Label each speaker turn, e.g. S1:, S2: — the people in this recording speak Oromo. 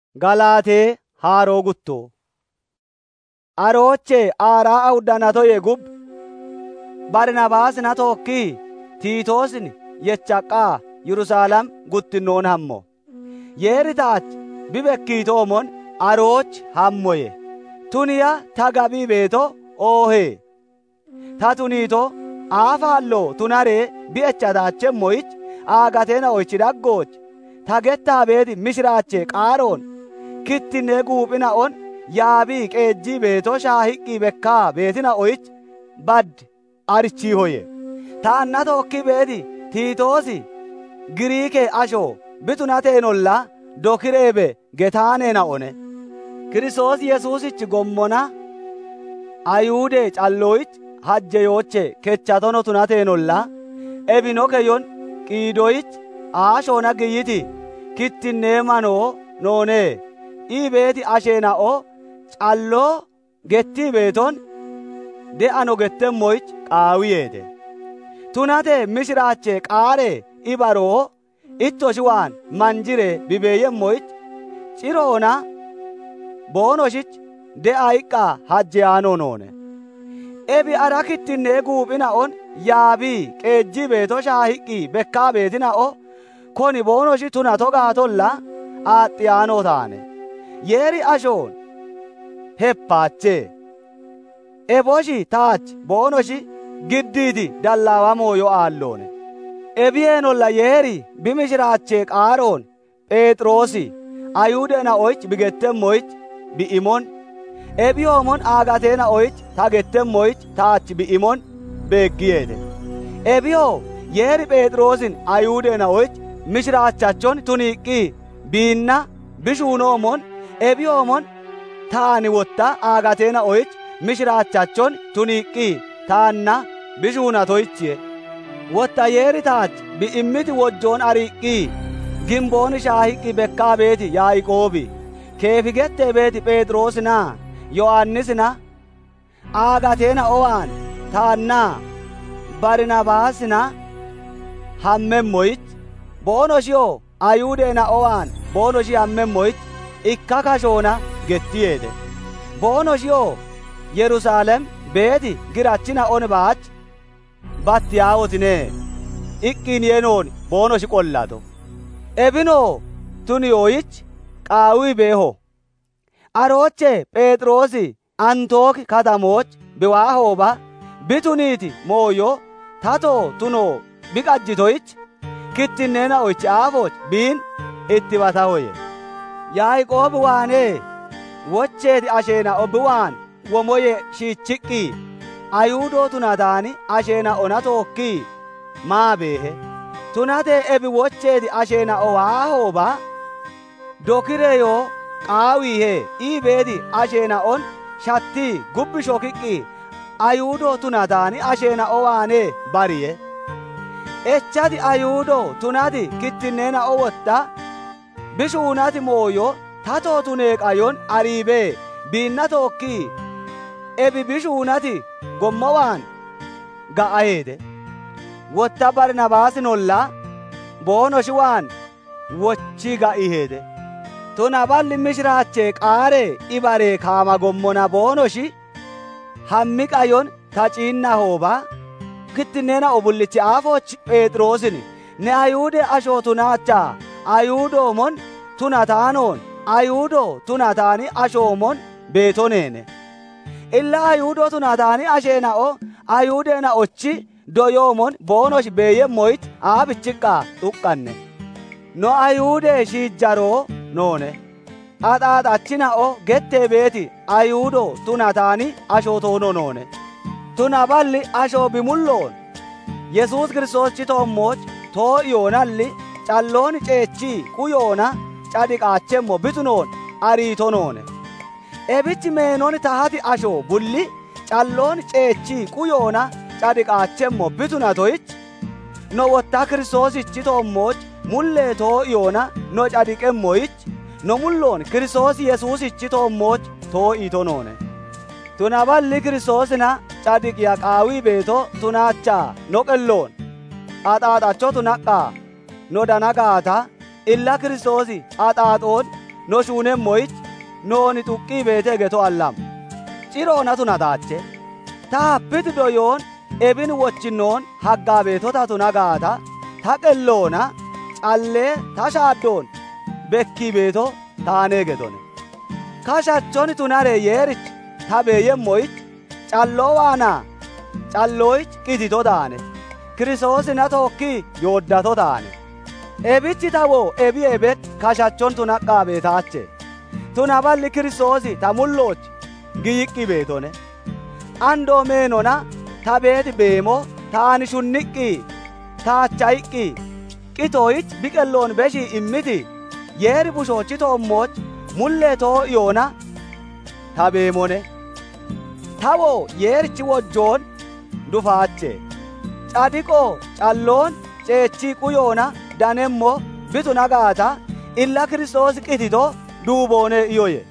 S1: Galaatee haaroo guttoo aroochee aaraa awuddanatoye gub Barnabaasin hatookki Tiitoosin yechaqqaa Yerusaalem guttinnoon hammo yeeritaach bibekkiitoomon arooch hammoye tuniya ta gabii beeto oohee ta tuniito aafaallo tunaree bi'echadaachemmoyich aagateena oychi dhaggooch ta gettaa beeti mishiraache qaaroon kittinne guuphina on yaabii qeejjii beeto shaahiqqii bekkaa beetina oyich bad arichii hoye ta anna tookki beeti Tiitoosi Giriikee ashoo bitunateenolla dokireebe getaaneena one Kiristoos Yesuusich gommona Ayuudee calloyich hajjeyooche kechatono tunateenolla ebinokeyon qiidoyich aashoona giyyiti kittinnee manoo noonee ii beeti asheena'o calloo gettii beeton de'ano gettemmoyich qaawiyeete tunate mishiraache qaaree ibaroo ittoshi waan manjire bibeeyemmoyich ciroona boonoshich de'ayiqqaa hajjeyaanoo noone ebi ara kittinnee guuphina'on yaabii qeejjii beeto shaahiqqii bekkaa beetina'o koni boonoshi tuna togaatolla aaxxiyaanoo taane yeeri ashoon heppaachee eboshi taach boonoshi giddiiti dallaawamoo yo aalloone ebiyeenolla yeeri bimishiraachee qaaroon Phexroosi ayuudeena oyich bigettemmoyich bi'imon ebiyoomon aagateena oyich tagettemmoyich taach bi'imon beeggiyeete ebiyoo yeeri Phexroosin ayuudeena oyich mishiraachachon tuniiqqii biinna bishuunoomon ebiyoomon taani wotta aagateena oyich mishiraachachon tuniiqqii taanna bishuunatoyichiye wotta yeeri taach bi'immiti wojjoon ariiqqii gimbooni shaahiqqi bekkaa beeti Yaaqoobi keefigettee beeti Phexroosina Yohannisina aagateena owaan taannaa Barnabaasina hammemmoyich boonoshiyoo ayuudeena owaan boonoshi hammemmoyich ikka kashoona gettiyeete boonoshiyoo Yerusaalem beeti girachina on baach battiyaawotinee iqqin yenoon boonoshi qollato ebinoo tuniyoyich qaawii beeho arooche Phexroosi Antooki katamooch biwaahooba bituniiti mooyo tatoo tunoo biqajjitoyich kittinneena oychi aafooch biin itti batahoye Yaaqoobi waanee wocheeti asheena obbi waan womoye shiichiqqii ayuudoo tunataani asheena ona tookkii maa beehe tunatee ebi wocheeti asheena owaahooba dokireyoo qaawiihee ii beeti asheena on shattii gubbi shokiqqii ayuudoo tunataani asheena owaanee bariye echati ayuudoo tunati kittinneena owotta bishuunati mooyo tatoo tuneeqayon ariibee biinna tookkii ebi bishuunati gommowaan ga'aheete wotta Barnabaasinolla boonoshi waan wochi ga'iheete tuna balli mishiraachee qaaree ibaree kaama gommona boonoshi hammiqayon taciinna hooba kittinneena obullichi aafooch Phexroosin ne ayuude ashoo tunaachaa ayuudoomon tunataanoon ayuudoo tunataani ashoomon beetoneene illa ayuudoo tunataani asheena'o ayuudeena ochi doyoomon boonosh beeyemmoyich aabichiqqaa xuqqanne no ayuudee shiijjaroo noone axaaxachina'o gettee beeti ayuudoo tunataani ashoo toono noone tuna balli ashoo bimulloon Yesuus Kiristoosi toommooch too'iyoonalli calloon ceechii quyoona cadiqaachemmo bitunoon ariito noone ebichi meenon tahati ashoo bulli calloon ceechii quyoona cadiqaachemmo bitunatoyich no wotta Kiristoosichi toommooch mullee too'iyoona no cadiqemmoyich no mulloon Kiristoos Yesuusichi toommooch too'iito noone tuna balli Kiristoosina cadiqiya qaawii beeto tunaachaa no qelloon axaaxacho tunaqqaa no dana gaata illa Kiristoosi axaaxoon no shuunemmoyich nooni xuqqii beete geto allam ciroona tunataache ta happiti doyoon ebin wochinnoon haggaa beetota tunagaata ta qelloona callee ta shaaddoon bekkii beeto taanee getone kashachon tunare yeerich ta beeyemmoyich calloo waanaa callooyich qitito taane kiristoosina tokkii yooddato taane ebichi tawoo ebi ebet kashachon tunaqqaa beetaache tunaballi kiristoosi ta mullooch giyiqqi beetone andoo meenona ta beeti beemo taani shunniqqii taachayiqqii qitoyich biqelloon beshii immiti yeeri bushoochi toommoch mullee too yoona ta beemone tawoo yeerichi wojjoon dufaache cadiqoo calloon ceechii quyoona danemmo bitu nagaata illa kiristoosi qitito duuboone iyoye